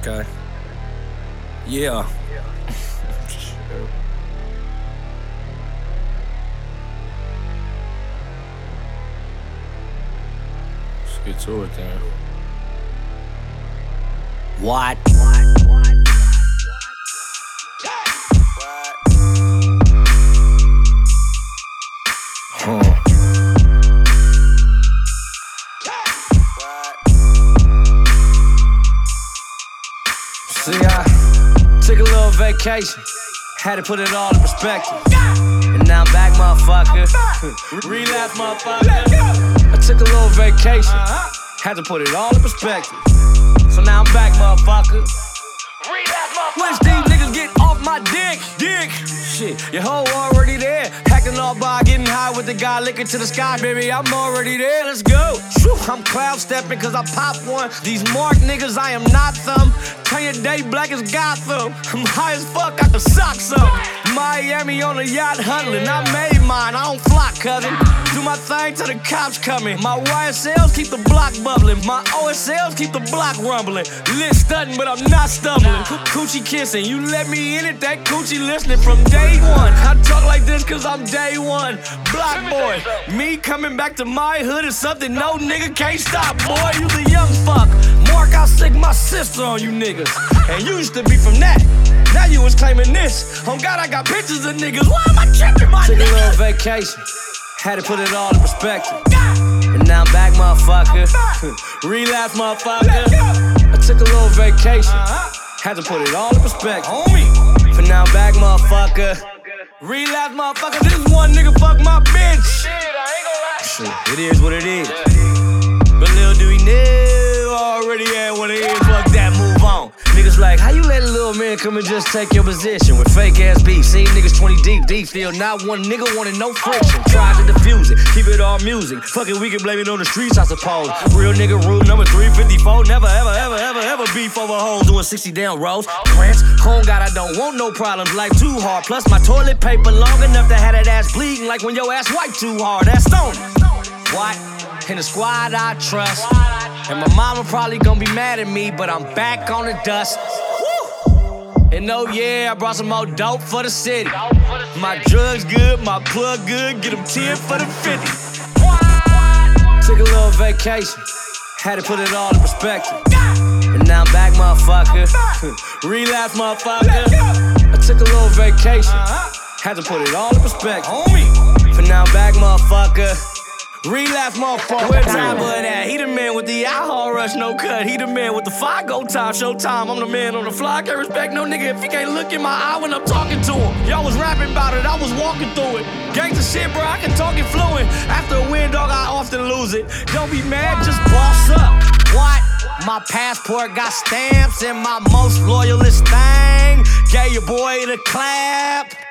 Okay. Yeah. Let's get to it then. What? See, I took a little vacation, had to put it all in perspective. And now I'm back, motherfucker. Relapse, motherfucker. I took a little vacation, had to put it all in perspective. So now I'm back, motherfucker. Wish these niggas get off my dick. Shit, your hoe already there. Hacking all by getting high with the guy licking to the sky. Baby, I'm already there, let's go. I'm cloud stepping cause I pop one. These mark niggas, I am not them. Turn your day black as Gotham. I'm high as fuck, I can sock some. Miami on a yacht hustling. I made mine, I don't flock, cousin. Do my thing till the cops coming. My YSLs keep the block bubbling. My OSLs keep the block rumbling. Lit stunting, but I'm not stumbling. Coochie kissing, you let me in it, that coochie listening from day one. I talk like this cause I'm day one. Block boy, me coming back to my hood is something no nigga can't stop, boy. You the young fuck. Mark, I'll stick my sister on you niggas. And you used to be from that. Now you was claiming this. Oh God, I got pictures of niggas. Why am I tripping, my nigga? Took a little vacation, had to put it all in perspective. And now I'm back, motherfucker. Relapse, motherfucker. I took a little vacation, had to put it all in perspective. For now I'm back, motherfucker. Relapse, motherfucker. This is one nigga fuck my bitch. Shit, I ain't gonna lie. Shit, it is what it is. But little do we know, already had what it is. Fuck that, move on. Niggas like, how you let a little man come and just take your position with fake ass beef? Seen niggas 20 deep, still not one nigga wanted no friction. Tried to diffuse it, keep it all music. Fuck it, we can blame it on the streets, I suppose. Real nigga rule number 354. Never, ever beef over hoes doing 60 down rows. Prince, home God, I don't want no problems. Life too hard, plus my toilet paper long enough to have that ass bleeding like when your ass wipe too hard. That's stone. What? In the squad I trust. And my mama probably gonna be mad at me, but I'm back on the dust. Woo! And oh yeah, I brought some more dope for the city. My drugs good, my plug good, get them 10 for the 50. Took a little vacation, had to put it all in perspective. And now I'm back, motherfucker. Relapse, motherfucker. I took a little vacation, had to put it all in perspective. For now I'm back, motherfucker. Relapse, motherfucker. Where Tyba at? He the man with the alcohol rush, no cut. He the man with the fire go time, show time. I'm the man on the fly. I can't respect no nigga if he can't look in my eye when I'm talking to him. Y'all was rapping about it, I was walking through it. Gangsta shit, bro, I can talk it fluent. After a win, dog, I often lose it. Don't be mad, just boss up. What? My passport got stamps and my most loyalist thing. Gave your boy the clap.